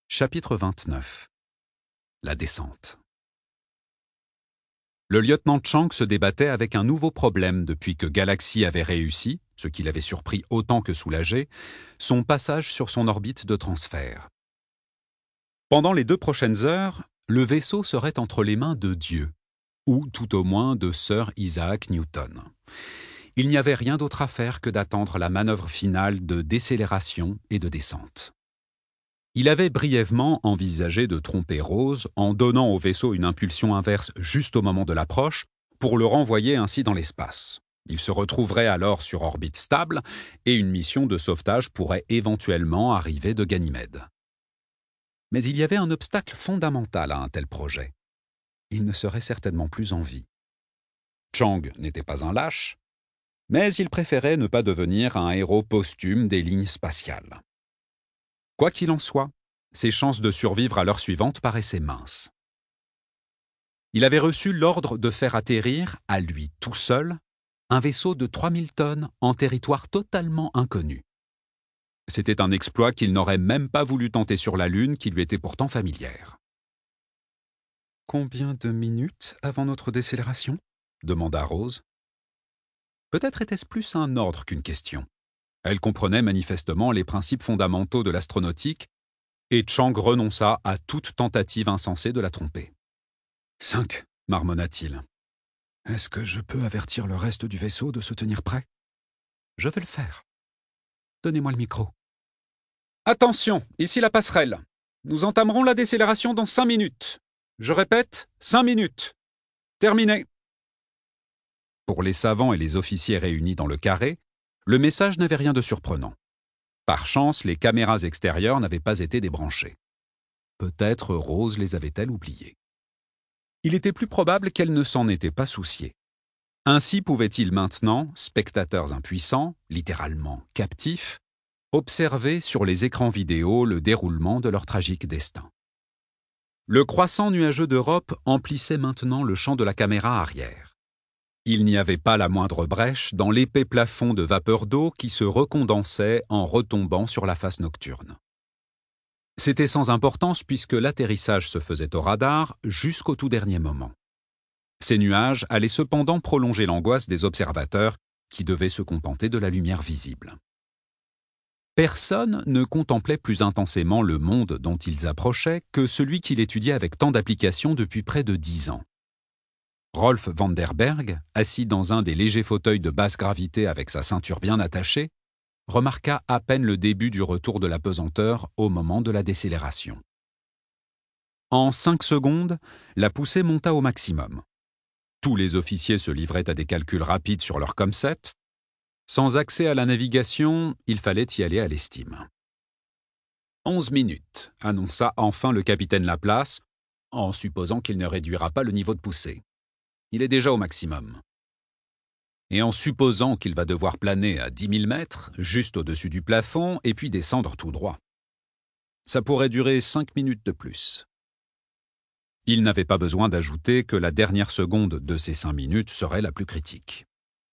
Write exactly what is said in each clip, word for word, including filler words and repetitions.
Chapitre vingt-neuf. La descente. Le lieutenant Chang se débattait avec un nouveau problème depuis que Galaxy avait réussi, ce qui l'avait surpris autant que soulagé, son passage sur son orbite de transfert. Pendant les deux prochaines heures, le vaisseau serait entre les mains de Dieu, ou tout au moins de Sir Isaac Newton. Il n'y avait rien d'autre à faire que d'attendre la manœuvre finale de décélération et de descente. Il avait brièvement envisagé de tromper Rose en donnant au vaisseau une impulsion inverse juste au moment de l'approche pour le renvoyer ainsi dans l'espace. Il se retrouverait alors sur orbite stable et une mission de sauvetage pourrait éventuellement arriver de Ganymède. Mais il y avait un obstacle fondamental à un tel projet. Il ne serait certainement plus en vie. Chang n'était pas un lâche, mais il préférait ne pas devenir un héros posthume des lignes spatiales. Quoi qu'il en soit, ses chances de survivre à l'heure suivante paraissaient minces. Il avait reçu l'ordre de faire atterrir, à lui tout seul, un vaisseau de trois mille tonnes en territoire totalement inconnu. C'était un exploit qu'il n'aurait même pas voulu tenter sur la Lune, qui lui était pourtant familière. « Combien de minutes avant notre décélération ?» demanda Rose. Peut-être était-ce plus un ordre qu'une question. Elle comprenait manifestement les principes fondamentaux de l'astronautique, et Chang renonça à toute tentative insensée de la tromper. « Cinq, marmonna-t-il. Est-ce que je peux avertir le reste du vaisseau de se tenir prêt ? Je vais le faire. Donnez-moi le micro. Attention, ici la passerelle. Nous entamerons la décélération dans cinq minutes. Je répète, cinq minutes. Terminé. Pour les savants et les officiers réunis dans le carré, le message n'avait rien de surprenant. Par chance, les caméras extérieures n'avaient pas été débranchées. Peut-être Rose les avait-elle oubliées. Il était plus probable qu'elle ne s'en était pas souciée. Ainsi pouvaient-ils maintenant, spectateurs impuissants, littéralement captifs, observer sur les écrans vidéo le déroulement de leur tragique destin. Le croissant nuageux d'Europe emplissait maintenant le champ de la caméra arrière. Il n'y avait pas la moindre brèche dans l'épais plafond de vapeur d'eau qui se recondensait en retombant sur la face nocturne. C'était sans importance puisque l'atterrissage se faisait au radar jusqu'au tout dernier moment. Ces nuages allaient cependant prolonger l'angoisse des observateurs qui devaient se contenter de la lumière visible. Personne ne contemplait plus intensément le monde dont ils approchaient que celui qu'il étudiait avec tant d'application depuis près de dix ans. Rolf Vanderberg, assis dans un des légers fauteuils de basse gravité avec sa ceinture bien attachée, remarqua à peine le début du retour de la pesanteur au moment de la décélération. En cinq secondes, la poussée monta au maximum. Tous les officiers se livraient à des calculs rapides sur leur comset. Sans accès à la navigation, il fallait y aller à l'estime. Onze minutes, annonça enfin le capitaine Laplace, en supposant qu'il ne réduira pas le niveau de poussée. Il est déjà au maximum. Et en supposant qu'il va devoir planer à dix mille mètres, juste au-dessus du plafond, et puis descendre tout droit. Ça pourrait durer cinq minutes de plus. Il n'avait pas besoin d'ajouter que la dernière seconde de ces cinq minutes serait la plus critique.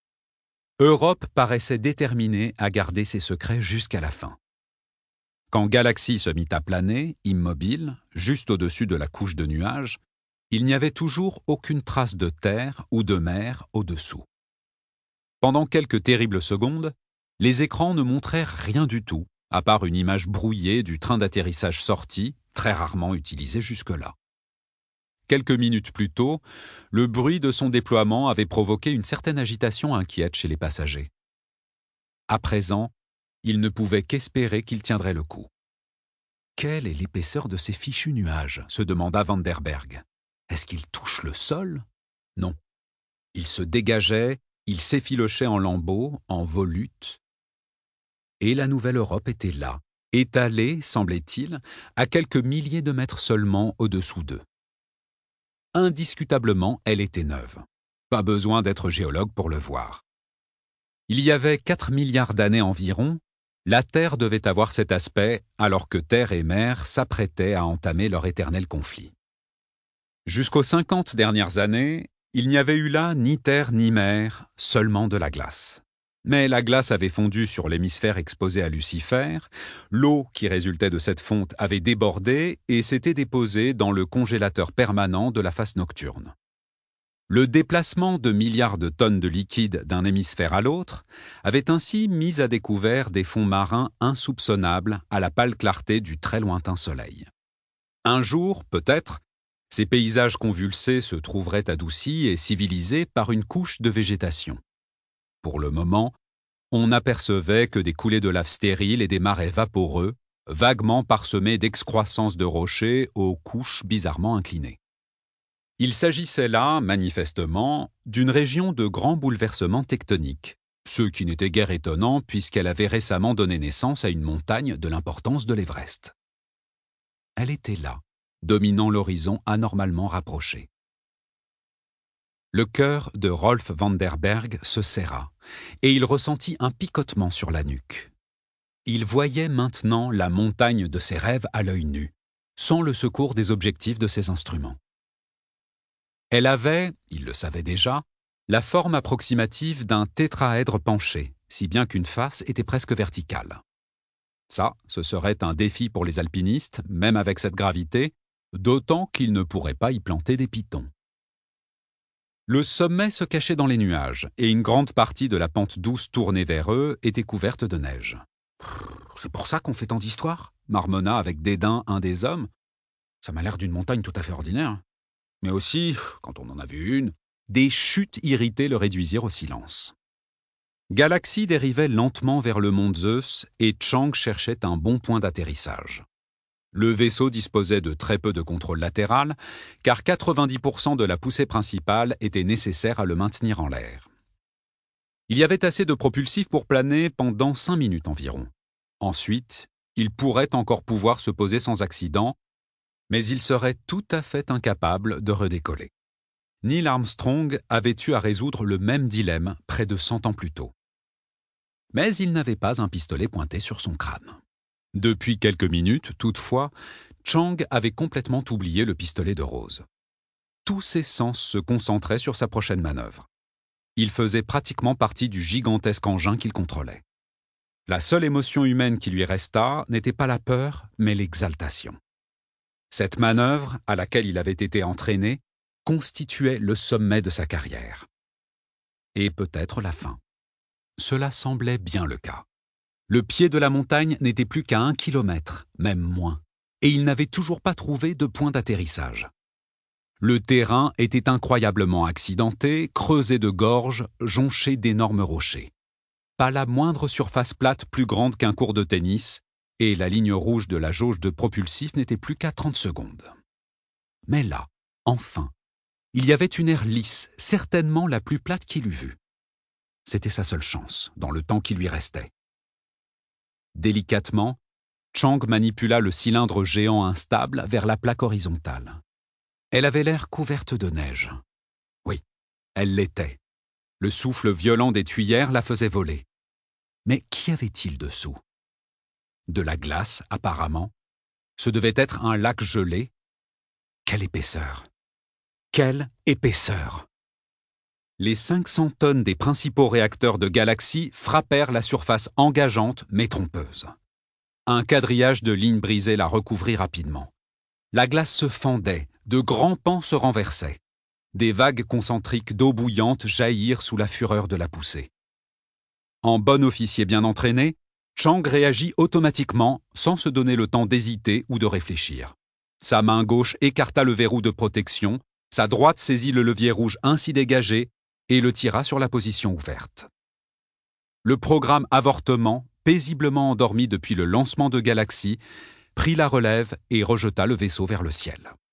Europe paraissait déterminée à garder ses secrets jusqu'à la fin. Quand Galaxy se mit à planer, immobile, juste au-dessus de la couche de nuages, il n'y avait toujours aucune trace de terre ou de mer au-dessous. Pendant quelques terribles secondes, les écrans ne montrèrent rien du tout, à part une image brouillée du train d'atterrissage sorti, très rarement utilisé jusque-là. Quelques minutes plus tôt, le bruit de son déploiement avait provoqué une certaine agitation inquiète chez les passagers. À présent, ils ne pouvaient qu'espérer qu'il tiendrait le coup. Quelle est l'épaisseur de ces fichus nuages ? Se demanda Vanderberg. Est-ce qu'il touche le sol ? Non. Il se dégageait, il s'effilochait en lambeaux, en volutes. Et la nouvelle Europe était là, étalée, semblait-il, à quelques milliers de mètres seulement au-dessous d'eux. Indiscutablement, elle était neuve. Pas besoin d'être géologue pour le voir. Il y avait quatre milliards d'années environ, la Terre devait avoir cet aspect alors que Terre et mer s'apprêtaient à entamer leur éternel conflit. Jusqu'aux cinquante dernières années, il n'y avait eu là ni terre ni mer, seulement de la glace. Mais la glace avait fondu sur l'hémisphère exposé à Lucifer, l'eau qui résultait de cette fonte avait débordé et s'était déposée dans le congélateur permanent de la face nocturne. Le déplacement de milliards de tonnes de liquide d'un hémisphère à l'autre avait ainsi mis à découvert des fonds marins insoupçonnables à la pâle clarté du très lointain soleil. Un jour, peut-être, ces paysages convulsés se trouveraient adoucis et civilisés par une couche de végétation. Pour le moment, on n'apercevait que des coulées de lave stériles et des marais vaporeux, vaguement parsemés d'excroissances de rochers aux couches bizarrement inclinées. Il s'agissait là, manifestement, d'une région de grands bouleversements tectoniques, ce qui n'était guère étonnant puisqu'elle avait récemment donné naissance à une montagne de l'importance de l'Everest. Elle était là, dominant l'horizon anormalement rapproché. Le cœur de Rolf van der Berg se serra, et il ressentit un picotement sur la nuque. Il voyait maintenant la montagne de ses rêves à l'œil nu, sans le secours des objectifs de ses instruments. Elle avait, il le savait déjà, la forme approximative d'un tétraèdre penché, si bien qu'une face était presque verticale. Ça, ce serait un défi pour les alpinistes, même avec cette gravité, d'autant qu'ils ne pourraient pas y planter des pitons. Le sommet se cachait dans les nuages, et une grande partie de la pente douce tournée vers eux était couverte de neige. « C'est pour ça qu'on fait tant d'histoires » marmonna avec dédain un des hommes. « Ça m'a l'air d'une montagne tout à fait ordinaire. » Mais aussi, quand on en a vu une, des chutes irritées le réduisirent au silence. Galaxy dérivait lentement vers le mont Zeus et Chang cherchait un bon point d'atterrissage. Le vaisseau disposait de très peu de contrôle latéral, car quatre-vingt-dix pour cent de la poussée principale était nécessaire à le maintenir en l'air. Il y avait assez de propulsif pour planer pendant cinq minutes environ. Ensuite, il pourrait encore pouvoir se poser sans accident, mais il serait tout à fait incapable de redécoller. Neil Armstrong avait eu à résoudre le même dilemme près de cent ans plus tôt. Mais il n'avait pas un pistolet pointé sur son crâne. Depuis quelques minutes, toutefois, Chang avait complètement oublié le pistolet de Rose. Tous ses sens se concentraient sur sa prochaine manœuvre. Il faisait pratiquement partie du gigantesque engin qu'il contrôlait. La seule émotion humaine qui lui resta n'était pas la peur, mais l'exaltation. Cette manœuvre, à laquelle il avait été entraîné, constituait le sommet de sa carrière. Et peut-être la fin. Cela semblait bien le cas. Le pied de la montagne n'était plus qu'à un kilomètre, même moins, et il n'avait toujours pas trouvé de point d'atterrissage. Le terrain était incroyablement accidenté, creusé de gorges, jonché d'énormes rochers. Pas la moindre surface plate plus grande qu'un court de tennis, et la ligne rouge de la jauge de propulsif n'était plus qu'à trente secondes. Mais là, enfin, il y avait une aire lisse, certainement la plus plate qu'il eût vue. C'était sa seule chance, dans le temps qui lui restait. Délicatement, Chang manipula le cylindre géant instable vers la plaque horizontale. Elle avait l'air couverte de neige. Oui, elle l'était. Le souffle violent des tuyères la faisait voler. Mais qu'y avait-il dessous? De la glace, apparemment. Ce devait être un lac gelé. Quelle épaisseur! Quelle épaisseur! Les cinq cents tonnes des principaux réacteurs de Galaxy frappèrent la surface engageante mais trompeuse. Un quadrillage de lignes brisées la recouvrit rapidement. La glace se fendait, de grands pans se renversaient. Des vagues concentriques d'eau bouillante jaillirent sous la fureur de la poussée. En bon officier bien entraîné, Chang réagit automatiquement sans se donner le temps d'hésiter ou de réfléchir. Sa main gauche écarta le verrou de protection, sa droite saisit le levier rouge ainsi dégagé et le tira sur la position ouverte. Le programme avortement, paisiblement endormi depuis le lancement de Galaxy, prit la relève et rejeta le vaisseau vers le ciel.